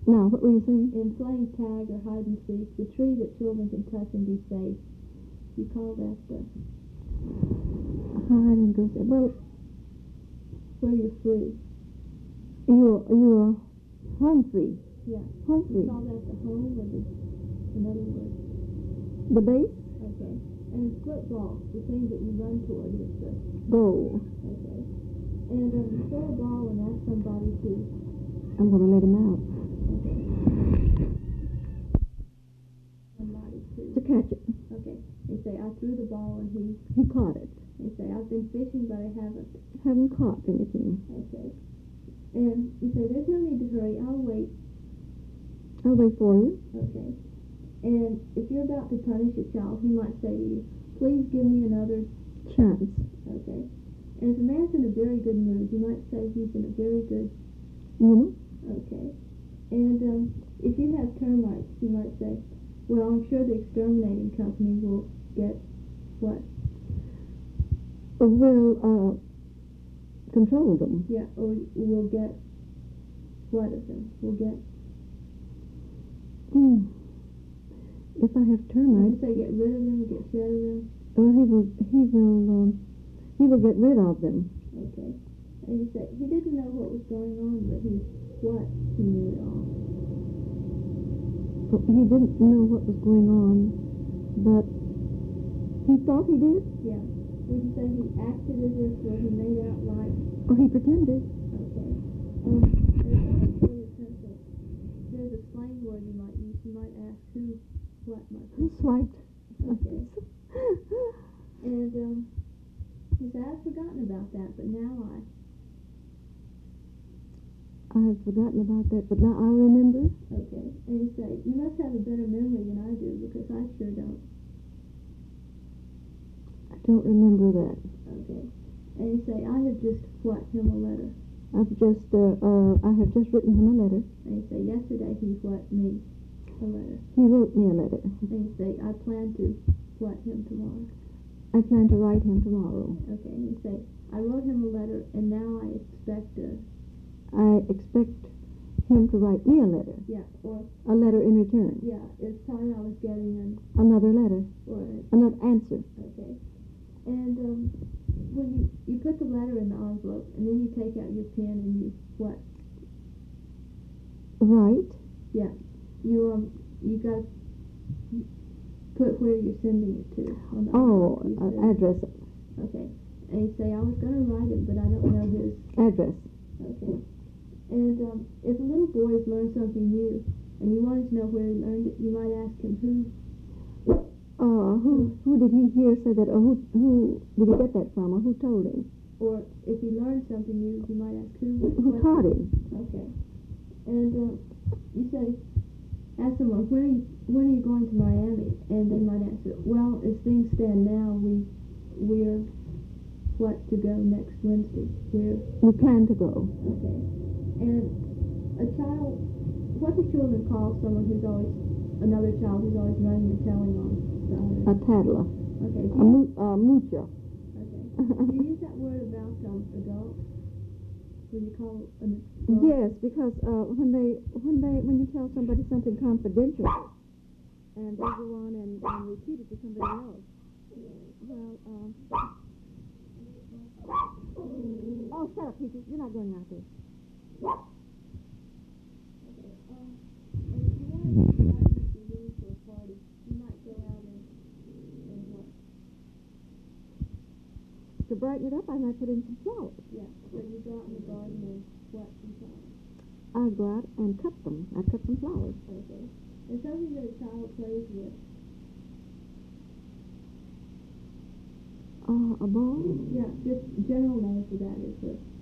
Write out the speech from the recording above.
Now, what were you saying? In playing tag or hide and seek, the tree that children can touch and be safe, you call that Hide and go. Well, where you're free. You're home free. Yeah. Home You free. call that the home or another word? The base? Okay. And in football, the thing that you run toward is the goal. Okay. And you throw a ball and ask somebody to. I'm going to let him out. Okay. Somebody to catch it. Okay. They say, I threw the ball and he caught it. They say, I've been fishing but I haven't caught anything. Okay. And you say, there's no need to hurry, I'll wait for you. Okay. And if you're about to punish a child, he might say to you, please give me another chance. Okay. And if a man's in a very good mood, you might say he's in a very good mood. Okay. And if you have termites, you might say, well, I'm sure the exterminating company will get what? Will control them. Yeah, or we'll get what of them? We'll get... If I have termites... You say get rid of them or get rid of them? Well, he will get rid of them. Okay. And you say, he didn't know what was going on, but he knew it all. He didn't know what was going on, but he thought he did? Yeah. Would you say he acted as if, or he made out like... Or he pretended. Okay. There's a slang word you might use. You might ask who swiped. Okay. And you say, I've forgotten about that, but now I have forgotten about that, but now I remember. Okay. And you say, you must have a better memory than I do, because I sure don't. I don't remember that. Okay. And you say, I have just him a letter. I have just written him a letter. And you say, yesterday he me a letter. He wrote me a letter. And you say, I plan to him tomorrow. I plan to write him tomorrow. Okay. And you say, I wrote him a letter, and now I expect him to write me a letter. Yeah, or a letter in return. Yeah, it's time I was getting another letter. Or another answer. Okay. And when you put the letter in the envelope, and then you take out your pen and you what? Write. Yeah. You got to put where you're sending it to on the address. Okay. And you say, I was going to write it, but I don't know his address. Okay. And if a little boy has learned something new, and you wanted to know where he learned it, you might ask him who did he hear say that, or who did he get that from, or who told him? Or if he learned something new, you might ask who taught him. Okay. And you say, ask someone, when are you going to Miami? And they might answer, well, as things stand now, we're to go next Wednesday. We plan to go. Okay. And what do children call someone another child who's always running and telling on others? A tattler. Okay. A moocher. Okay. Do you use that word about adults? When you call an adult? Yes, because when you tell somebody something confidential, and they go on and repeat it to somebody else, oh, shut up, Peaches. You're not going out there. Okay. And if you want to invite something new for a party, you might go out and what? To brighten it up, I might put in some flowers. Yeah. So you go out in the garden and what some flowers? I go out and cut them. I cut some flowers. Okay. And something that a child plays with. A ball? Yeah, just general name for that is